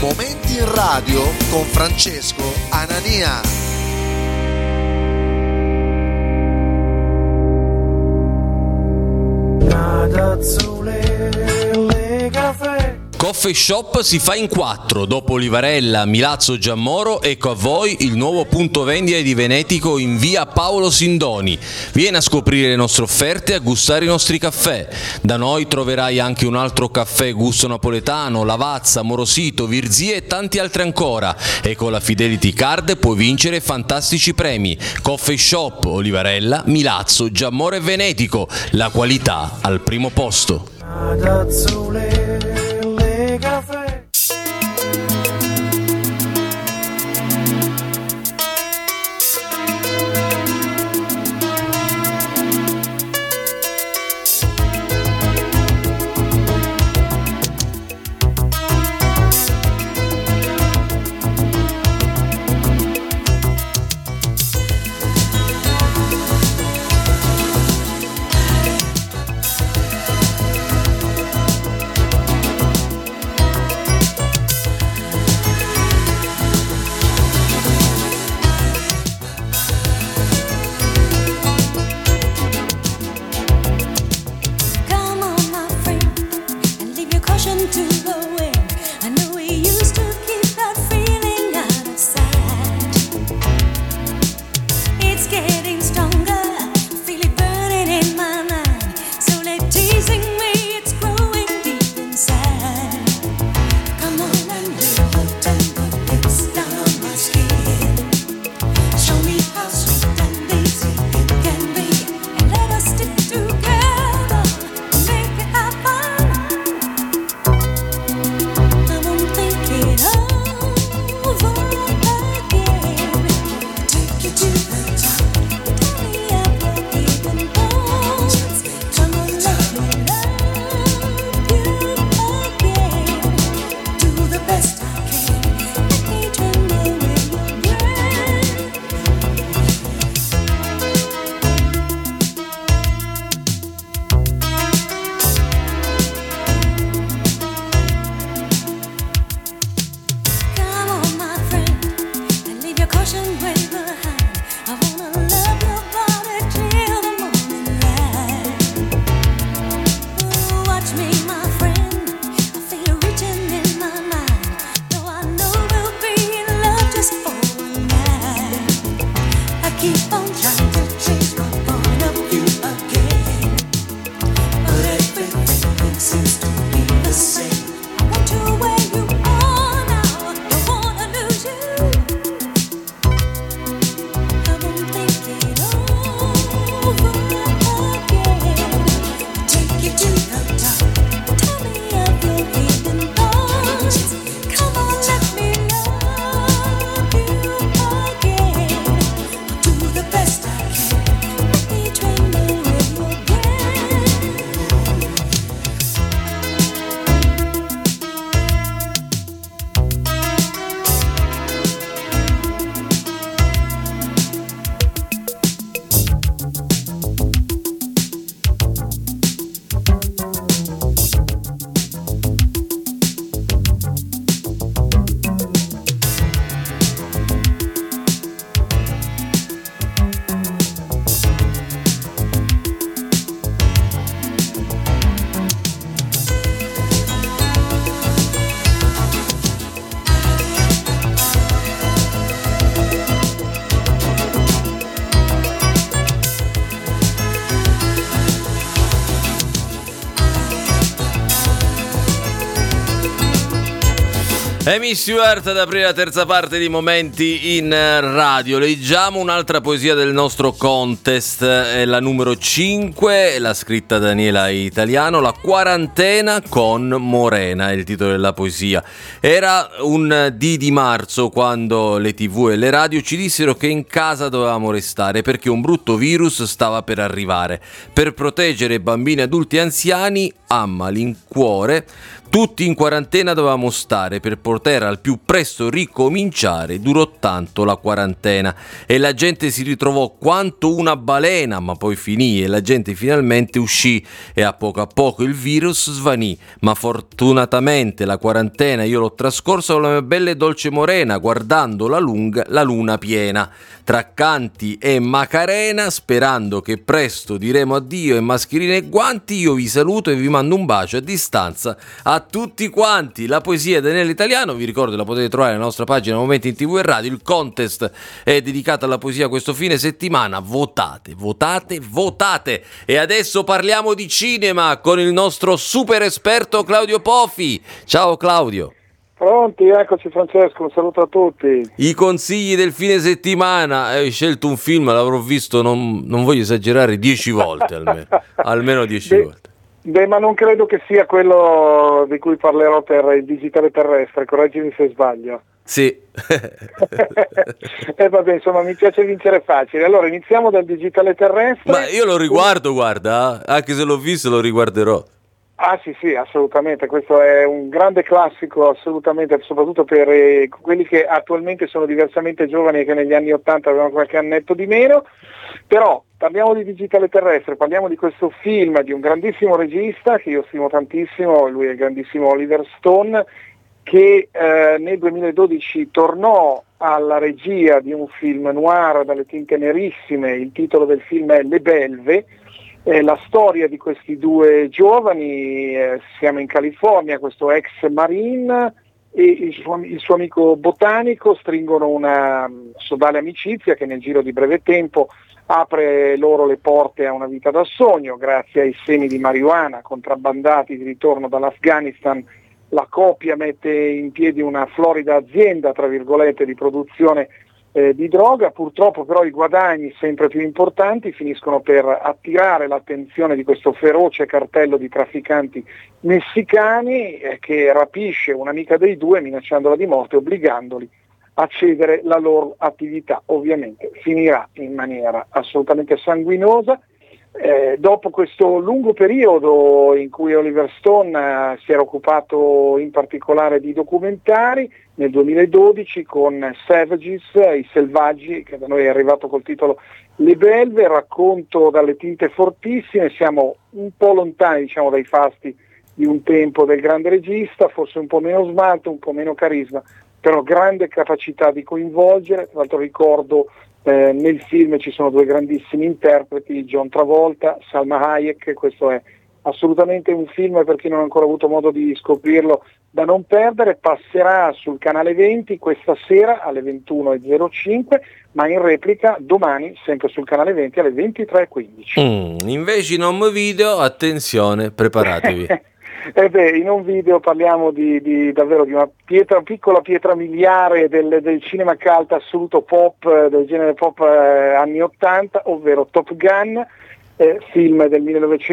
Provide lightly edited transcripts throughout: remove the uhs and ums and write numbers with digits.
Momenti in radio con Francesco Anania. Coffee Shop si fa in 4, dopo Livarella, Milazzo, Giammoro, ecco a voi il nuovo punto vendita di Venetico in via Paolo Sindoni. Vieni a scoprire le nostre offerte e a gustare i nostri caffè. Da noi troverai anche un altro caffè gusto napoletano, Lavazza, Morosito, Virzia e tanti altri ancora. E con la Fidelity Card puoi vincere fantastici premi. Coffee Shop, Olivarella, Milazzo, Giammoro e Venetico. La qualità al primo posto. Amy Stewart ad aprire la terza parte di Momenti in radio. Leggiamo un'altra poesia del nostro contest, è la numero 5, l'ha scritta Daniela Italiano, La quarantena con Morena, è il titolo della poesia. Era un D di marzo quando le TV e le radio ci dissero che in casa dovevamo restare perché un brutto virus stava per arrivare. Per proteggere bambini, adulti e anziani a malincuore, tutti in quarantena dovevamo stare per poter al più presto ricominciare, durò tanto la quarantena e la gente si ritrovò quanto una balena, ma poi finì e la gente finalmente uscì e a poco il virus svanì, ma fortunatamente la quarantena io l'ho trascorsa con la mia bella e dolce morena, guardando la luna piena, tra canti e macarena, sperando che presto diremo addio e mascherine e guanti. Io vi saluto e vi mando un bacio a distanza a tutti quanti. La poesia dell'italiano, vi ricordo, la potete trovare nella nostra pagina Momenti in TV e Radio. Il contest è dedicato alla poesia questo fine settimana. Votate. E adesso parliamo di cinema con il nostro super esperto Claudio Pofi. Ciao Claudio. Pronti, eccoci Francesco, un saluto a tutti. I consigli del fine settimana, hai scelto un film, l'avrò visto, non voglio esagerare, 10 volte almeno 10 volte. Beh, ma non credo che sia quello di cui parlerò per il digitale terrestre, correggimi se sbaglio. Sì. Vabbè, insomma, mi piace vincere facile. Allora, iniziamo dal digitale terrestre. Ma io lo riguardo, guarda, anche se l'ho visto lo riguarderò. Ah sì, assolutamente, questo è un grande classico, assolutamente, soprattutto per quelli che attualmente sono diversamente giovani e che negli anni '80 avevano qualche annetto di meno. Però parliamo di digitale terrestre, parliamo di questo film di un grandissimo regista che io stimo tantissimo, lui è il grandissimo Oliver Stone, che nel 2012 tornò alla regia di un film noir dalle tinte nerissime. Il titolo del film è Le Belve. La storia di questi due giovani, siamo in California, questo ex marine e il suo amico botanico stringono una sodale amicizia che nel giro di breve tempo apre loro le porte a una vita da sogno. Grazie ai semi di marijuana contrabbandati di ritorno dall'Afghanistan, la coppia mette in piedi una florida azienda, tra virgolette, di produzione di droga. Purtroppo però i guadagni sempre più importanti finiscono per attirare l'attenzione di questo feroce cartello di trafficanti messicani che rapisce un'amica dei due minacciandola di morte, obbligandoli a cedere la loro attività. Ovviamente finirà in maniera assolutamente sanguinosa. Dopo questo lungo periodo in cui Oliver Stone si era occupato in particolare di documentari, nel 2012 con Savages, I Selvaggi, che da noi è arrivato col titolo Le Belve, racconto dalle tinte fortissime, siamo un po' lontani, diciamo, dai fasti di un tempo del grande regista, forse un po' meno smalto, un po' meno carisma, però grande capacità di coinvolgere. Tra l'altro ricordo nel film ci sono due grandissimi interpreti, John Travolta, Salma Hayek. Questo è assolutamente un film, per chi non ha ancora avuto modo di scoprirlo, da non perdere. Passerà sul canale 20 questa sera alle 21:05, ma in replica domani sempre sul canale 20 alle 23:15. Invece in home video, attenzione, preparatevi. In un video parliamo di davvero di una piccola pietra miliare del cinema cult assoluto pop, del genere pop anni 80, ovvero Top Gun, film del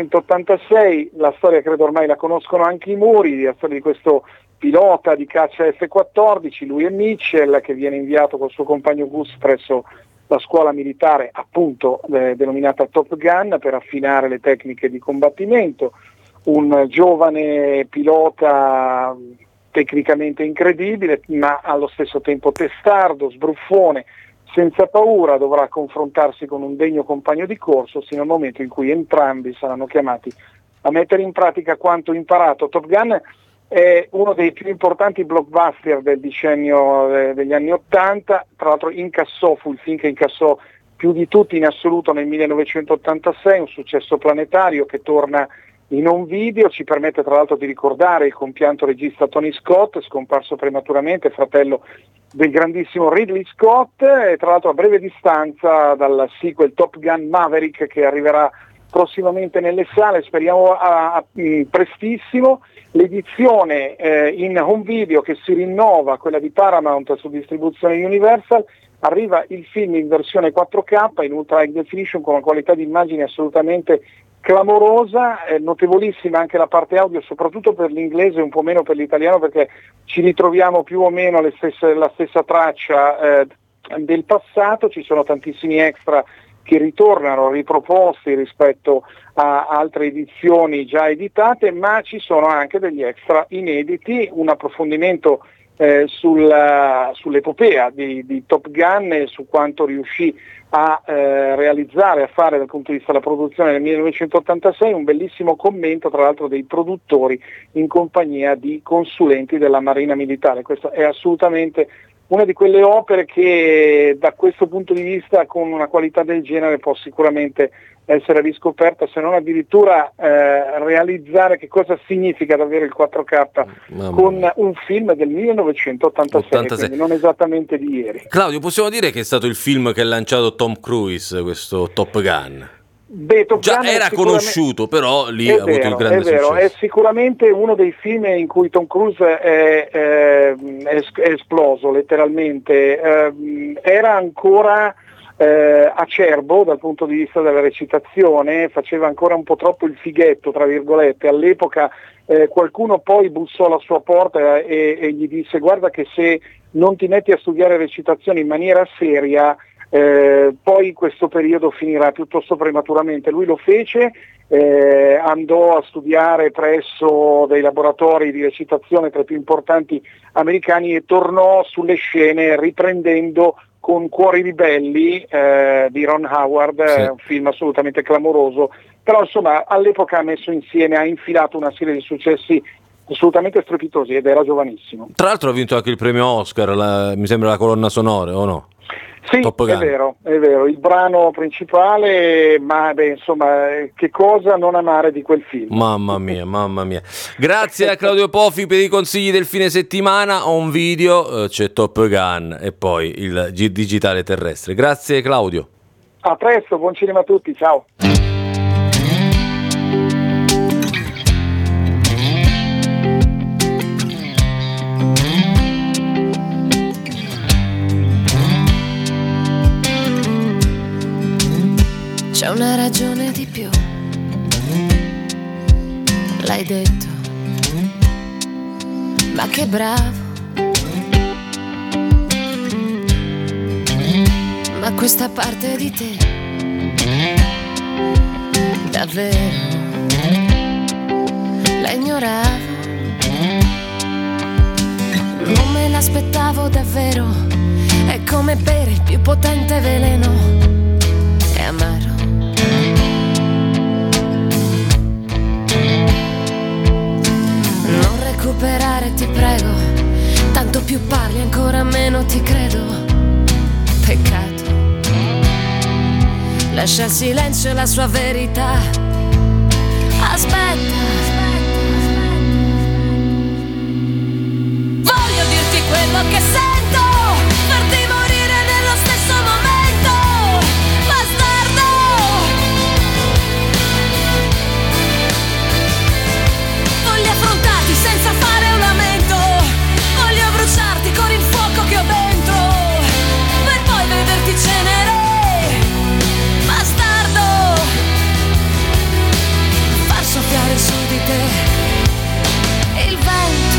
1986. La storia credo ormai la conoscono anche i muri, la storia di questo pilota di caccia F-14, lui è Mitchell, che viene inviato col suo compagno Gus presso la scuola militare appunto denominata Top Gun per affinare le tecniche di combattimento. Un giovane pilota tecnicamente incredibile, ma allo stesso tempo testardo, sbruffone, senza paura, dovrà confrontarsi con un degno compagno di corso sino al momento in cui entrambi saranno chiamati a mettere in pratica quanto imparato. Top Gun è uno dei più importanti blockbuster del decennio degli anni '80, tra l'altro fu il film che incassò più di tutti in assoluto nel 1986, un successo planetario che torna in un video. Ci permette tra l'altro di ricordare il compianto regista Tony Scott, scomparso prematuramente, fratello del grandissimo Ridley Scott, e tra l'altro a breve distanza dal sequel Top Gun Maverick, che arriverà prossimamente nelle sale, speriamo prestissimo. L'edizione in home video che si rinnova, quella di Paramount su distribuzione Universal, arriva il film in versione 4K in ultra high definition con una qualità di immagini assolutamente clamorosa, notevolissima anche la parte audio, soprattutto per l'inglese e un po' meno per l'italiano, perché ci ritroviamo più o meno la stessa traccia del passato. Ci sono tantissimi extra che ritornano riproposti rispetto a altre edizioni già editate, ma ci sono anche degli extra inediti, un approfondimento sull'epopea di Top Gun e su quanto riuscì a realizzare, a fare dal punto di vista della produzione nel 1986, un bellissimo commento tra l'altro dei produttori in compagnia di consulenti della Marina Militare. Questo è assolutamente una di quelle opere che da questo punto di vista, con una qualità del genere, può sicuramente essere riscoperta, se non addirittura realizzare che cosa significa davvero il 4K con un film del 1986, quindi non esattamente di ieri. Claudio, possiamo dire che è stato il film che ha lanciato Tom Cruise, questo Top Gun? Già era conosciuto, però lì ha avuto il grande successo. È sicuramente uno dei film in cui Tom Cruise è esploso letteralmente. Era ancora acerbo dal punto di vista della recitazione, faceva ancora un po' troppo il fighetto, tra virgolette. All'epoca qualcuno poi bussò alla sua porta e gli disse: guarda che se non ti metti a studiare recitazione in maniera seria, poi questo periodo finirà piuttosto prematuramente. Lui lo fece, andò a studiare presso dei laboratori di recitazione tra i più importanti americani e tornò sulle scene riprendendo con Cuori ribelli di Ron Howard, sì. Un film assolutamente clamoroso, però insomma all'epoca ha messo insieme, ha infilato una serie di successi assolutamente strepitosi ed era giovanissimo. Tra l'altro ha vinto anche il premio Oscar, mi sembra la colonna sonora, o no? Sì, è vero, il brano principale, ma insomma, che cosa non amare di quel film? Mamma mia. Grazie a Claudio Pofi per i consigli del fine settimana. Ho un video, c'è Top Gun e poi il digitale terrestre. Grazie Claudio. A presto, buon cinema a tutti, ciao. C'è una ragione di più, l'hai detto, ma che bravo. Ma questa parte di te, davvero, la ignoravo. Non me l'aspettavo davvero, è come bere il più potente veleno, è amaro. Non recuperare, ti prego, tanto più parli ancora meno ti credo. Peccato, lascia il silenzio e la sua verità. Aspetta, voglio dirti quello che sento, farti morire nello stesso momento, bastardo. Voglio affrontarti senza fare un lamento, voglio bruciarti con il fuoco che ho dentro, per poi vederti cenere, bastardo. Far soffiare su di te il vento.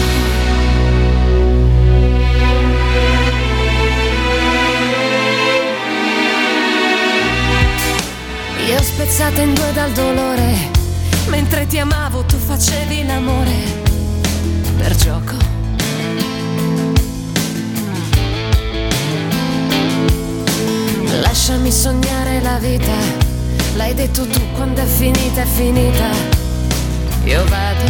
Io spezzata in due dal dolore, mentre ti amavo tu facevi l'amore per gioco. Lasciami sognare la vita, l'hai detto tu, quando è finita è finita. Io vado,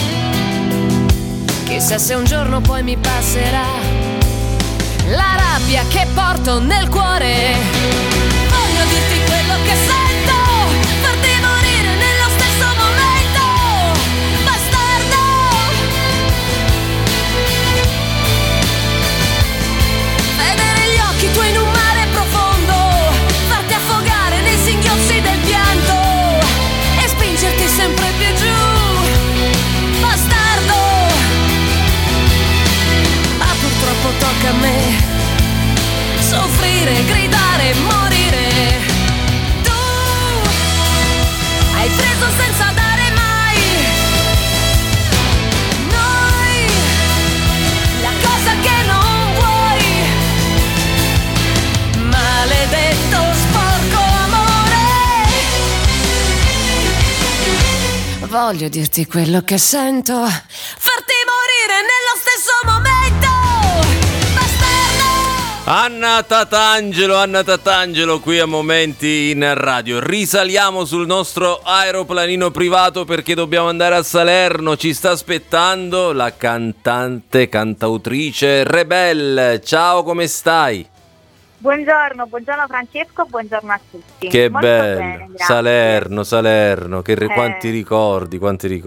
chissà se un giorno poi mi passerà la rabbia che porto nel cuore. Voglio dirti quello che sento, farti morire nello stesso momento, bastardo. Vedere gli occhi tuoi in un mare profondo, farti affogare nei singhiozzi del pianto e spingerti sempre più giù, bastardo. Ma purtroppo tocca a me soffrire, gridare, morire. Tu hai preso senza dare mai. Noi, la cosa che non vuoi. Maledetto sporco amore. Voglio dirti quello che sento, farti morire nello stesso momento. Anna Tatangelo qui a Momenti in Radio. Risaliamo sul nostro aeroplanino privato perché dobbiamo andare a Salerno. Ci sta aspettando la cantautrice Rebel. Ciao, come stai? Buongiorno Francesco, buongiorno a tutti. Che molto bello, bene, grazie. Salerno, quanti ricordi.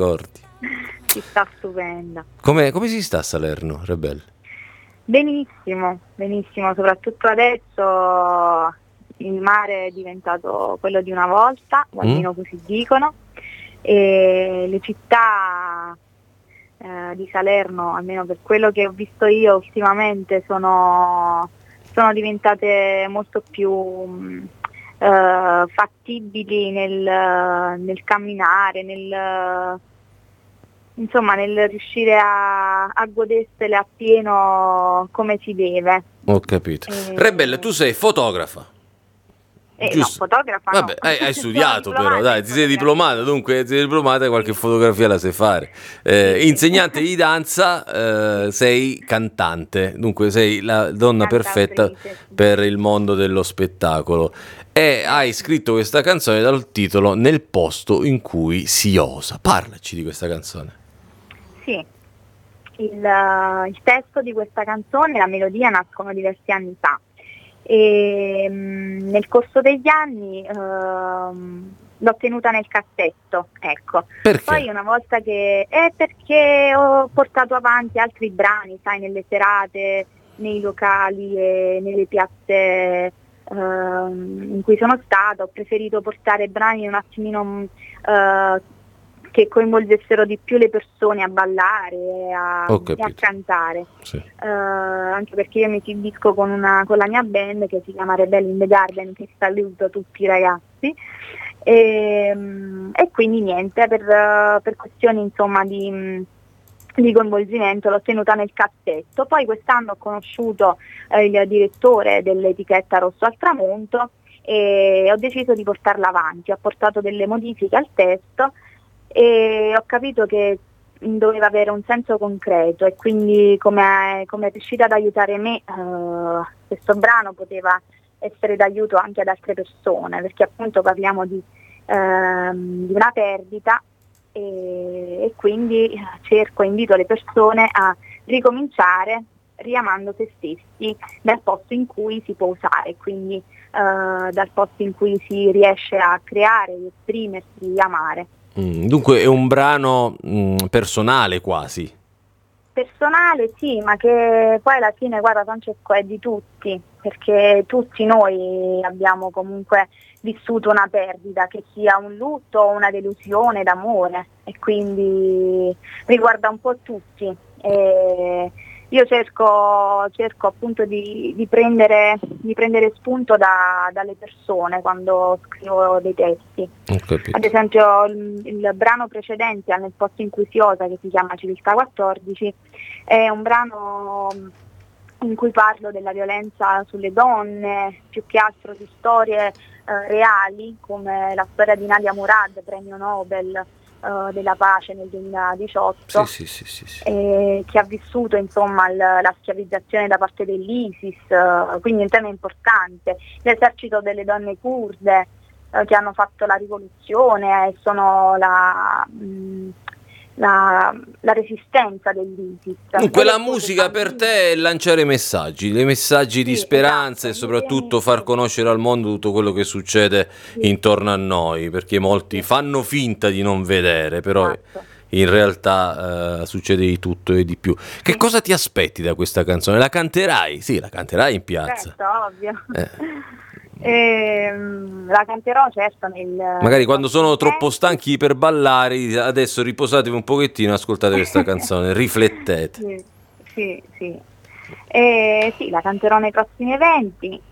Si sta stupenda. Come si sta a Salerno, Rebel? Benissimo, soprattutto adesso il mare è diventato quello di una volta, o almeno così dicono, e le città di Salerno, almeno per quello che ho visto io ultimamente, sono diventate molto più fattibili nel camminare, nel riuscire a godersele appieno come si deve. Ho capito. Rebelle, tu sei fotografa. No, fotografa vabbè, no. hai studiato però, dai, ti sei diplomata, dunque sei diplomata, qualche fotografia la sai fare. Insegnante di danza, sei cantante, dunque sei la donna perfetta per il mondo dello spettacolo. E hai scritto questa canzone dal titolo Nel posto in cui si osa. Parlaci di questa canzone. Sì, il testo di questa canzone e la melodia nascono diversi anni fa. E nel corso degli anni l'ho tenuta nel cassetto, ecco. Perché? Poi una volta perché ho portato avanti altri brani, sai, nelle serate, nei locali e nelle piazze in cui sono stata, ho preferito portare brani un attimino che coinvolgessero di più le persone a ballare e a cantare. Sì. Anche perché io mi esibisco con la mia band che si chiama Rebel in the Garden, che saluto tutti i ragazzi, e quindi niente, per questioni insomma di coinvolgimento l'ho tenuta nel cassetto. Poi quest'anno ho conosciuto il direttore dell'etichetta Rosso al Tramonto e ho deciso di portarla avanti. Ho portato delle modifiche al testo e ho capito che doveva avere un senso concreto, e quindi come è riuscita ad aiutare me, questo brano poteva essere d'aiuto anche ad altre persone, perché appunto parliamo di una perdita, e quindi invito le persone a ricominciare riamando se stessi dal posto in cui si può usare, quindi dal posto in cui si riesce a creare, esprimersi, amare. Dunque è un brano personale quasi. Personale sì, ma che poi alla fine, guarda Francesco, è di tutti, perché tutti noi abbiamo comunque vissuto una perdita, che sia un lutto o una delusione d'amore, e quindi riguarda un po' tutti. Io cerco appunto di prendere spunto dalle persone quando scrivo dei testi. Ad esempio il brano precedente, Nel posto in cui si osa, che si chiama Civiltà 14, è un brano in cui parlo della violenza sulle donne, più che altro di storie reali, come la storia di Nadia Murad, premio Nobel della pace nel 2018, sì. Che ha vissuto insomma la schiavizzazione da parte dell'ISIS, quindi un tema importante. L'esercito delle donne kurde che hanno fatto la rivoluzione e sono la resistenza dell'ISIS. Dunque la musica per te è lanciare messaggi di speranza, e soprattutto far conoscere al mondo tutto quello che succede intorno a noi, perché molti fanno finta di non vedere, però in realtà succede di tutto e di più. Che cosa ti aspetti da questa canzone? La canterai? Sì, la canterai in piazza. Certo, ovvio. La canterò certo magari quando sono troppo stanchi per ballare, adesso riposatevi un pochettino, ascoltate questa canzone, riflettete. Sì, la canterò nei prossimi eventi.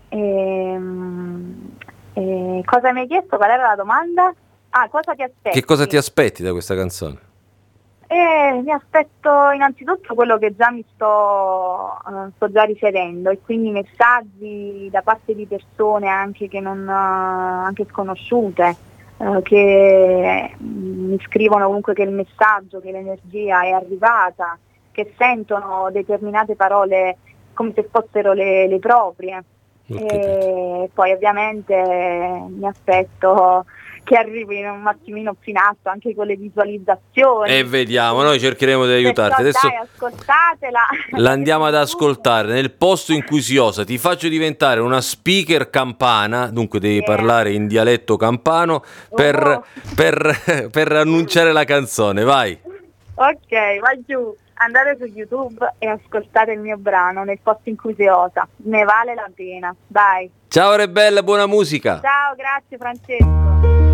Cosa mi hai chiesto? Qual era la domanda? Cosa ti aspetti? Che cosa ti aspetti da questa canzone? Mi aspetto innanzitutto quello che già mi sto già ricevendo, e quindi messaggi da parte di persone anche che anche sconosciute, che mi scrivono comunque che il messaggio, che l'energia è arrivata, che sentono determinate parole come se fossero le proprie. E poi ovviamente mi aspetto che arrivino un attimino più in alto anche con le visualizzazioni, e vediamo, noi cercheremo di aiutarti. perciò Adesso dai, ascoltatela. l'andiamo ad ascoltare Nel posto in cui si osa. Ti faccio diventare una speaker campana, dunque devi parlare in dialetto campano per annunciare la canzone, vai. Ok, vai giù, andate su YouTube e ascoltate il mio brano Nel posto in cui si osa, ne vale la pena, dai. Ciao Rebella, buona musica. Ciao, grazie Francesco.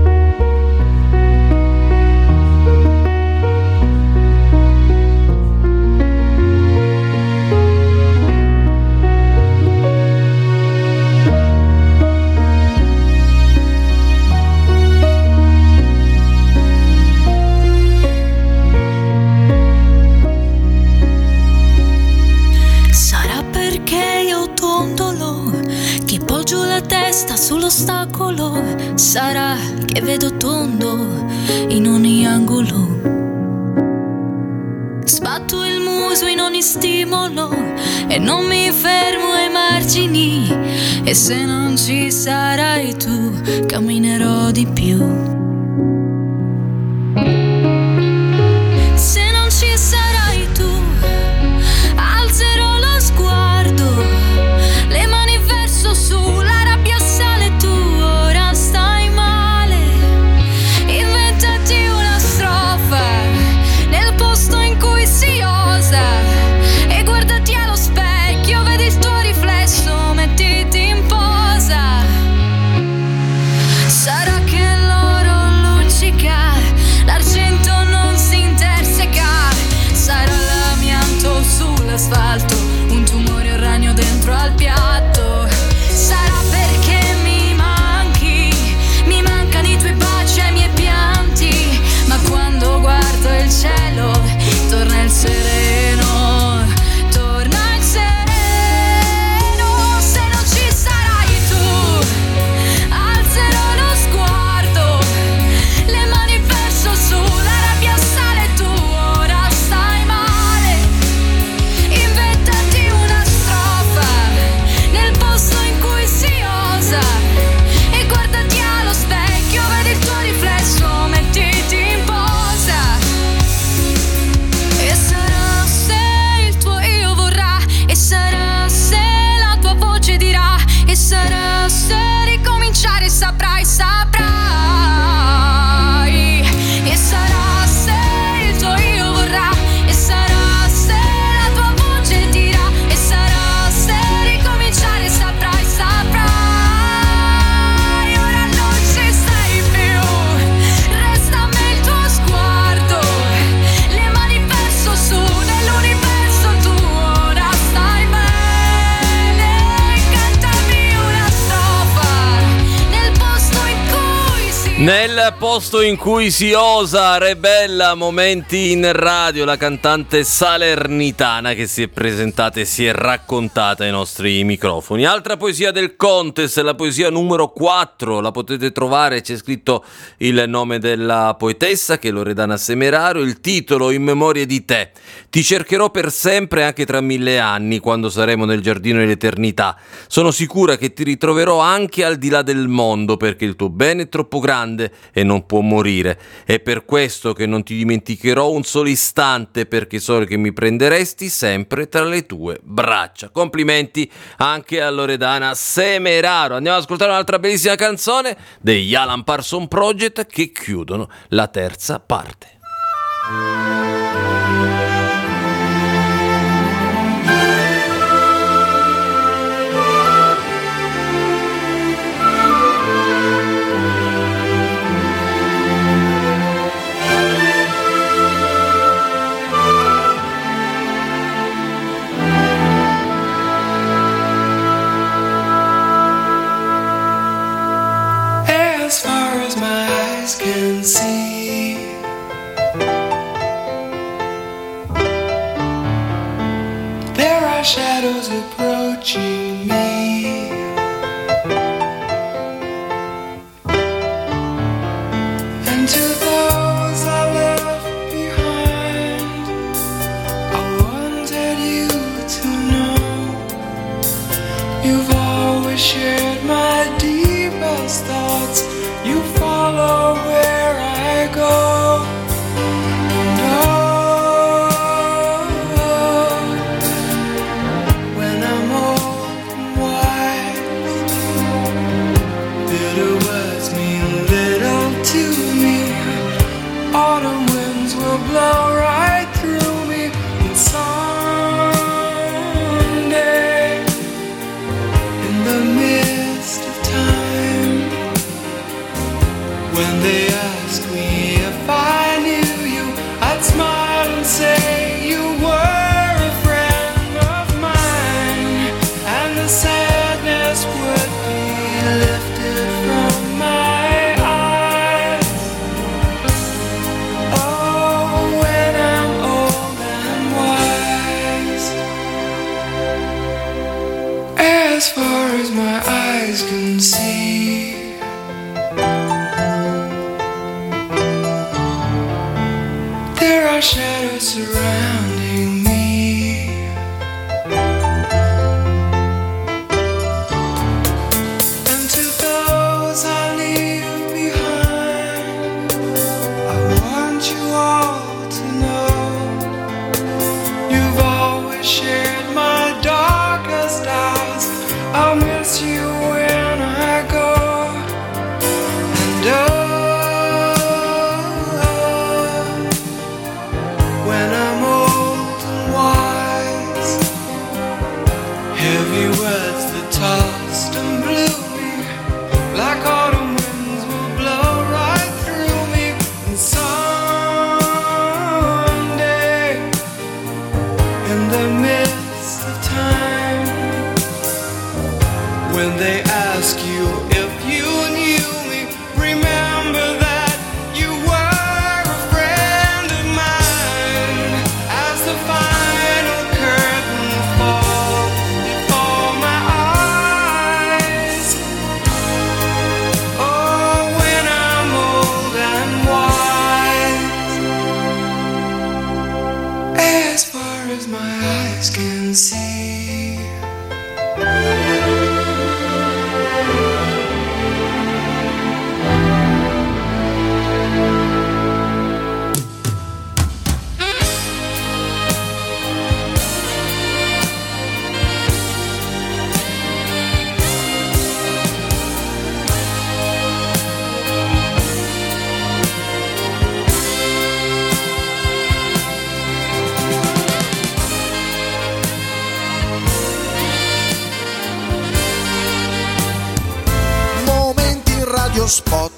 Sull'ostacolo sarà che vedo tondo in ogni angolo, sbatto il muso in ogni stimolo e non mi fermo ai margini, e se non ci sarai tu camminerò di più. Se non ci sarai tu alzerò lo sguardo, le mani verso su, la rabbia sale, tu ora stai male, inventati una strofa nel posto in cui si osa, e guardati allo specchio, vedi il tuo riflesso, mettiti in posa. Sarà che l'oro luccica, l'argento non si interseca, sarà l'amianto sull'asfalto, un tumore, un ragno dentro al piatto. Sarà perché mi mancano i tuoi baci e i miei pianti, ma quando guardo il cielo torna il sereno, torna il sereno. Se non ci sarai tu alzerò lo sguardo, le mani verso su, la rabbia sale, tu ora stai male, inventati una strofa nel posto in cui si osa, e guardati allo specchio, vedi il tuo riflesso, mettiti in posa. E sarà se il tuo io vorrà, e sarà se la tua voce dirà, e sarà se ricominciare saprai, e sarà se il tuo io vorrà, e sarà se la tua voce dirà, e sarà se ricominciare saprai. Ora non ci sei più, resta a me il tuo sguardo, le mani verso su, nell'universo tu ora stai bene, cantami una strofa nel posto in cui si Nel posto in cui si osa, Rebella, momenti in radio, la cantante salernitana che si è presentata e si è raccontata ai nostri microfoni. Altra poesia del contest, la poesia numero 4, la potete trovare, c'è scritto il nome della poetessa che è Loredana Semeraro, il titolo In memoria di te. Ti cercherò per sempre anche tra 1000 anni, quando saremo nel giardino dell'eternità. Sono sicura che ti ritroverò anche al di là del mondo, perché il tuo bene è troppo grande e non può morire. È per questo che non ti dimenticherò un solo istante, perché so che mi prenderesti sempre tra le tue braccia. Complimenti anche a Loredana Semeraro. Andiamo ad ascoltare un'altra bellissima canzone degli Alan Parsons Project che chiudono la terza parte. As far as my eyes can see, there are shadows approaching me, and to those I left behind, I wanted you to know eyes can see. There are shadows surrounding me, and to those I leave behind, I want you all to know you've always shared my darkest hours. I'll miss you when I go, and when I'm old and wise, heavy words that tossed and blew me like autumn winds will blow right through me. And someday, in the midst of time, when they ask you if you knew me, remember that you were a friend of mine. As the final curtain falls before my eyes, oh, when I'm old and wise, as far as my eyes can see. Momenti radio spot.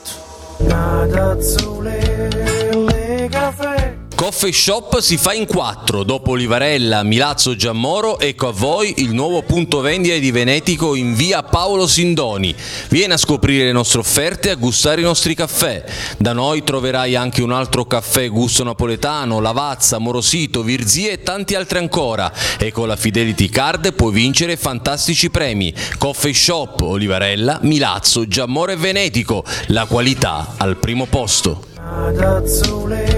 Coffee Shop si fa in 4, dopo Livarella, Milazzo, Giammoro, ecco a voi il nuovo punto vendita di Venetico in via Paolo Sindoni. Vieni a scoprire le nostre offerte e a gustare i nostri caffè. Da noi troverai anche un altro caffè gusto napoletano, Lavazza, Morosito, Virzì e tanti altri ancora. E con la Fidelity Card puoi vincere fantastici premi. Coffee Shop, Olivarella, Milazzo, Giammoro e Venetico. La qualità al primo posto.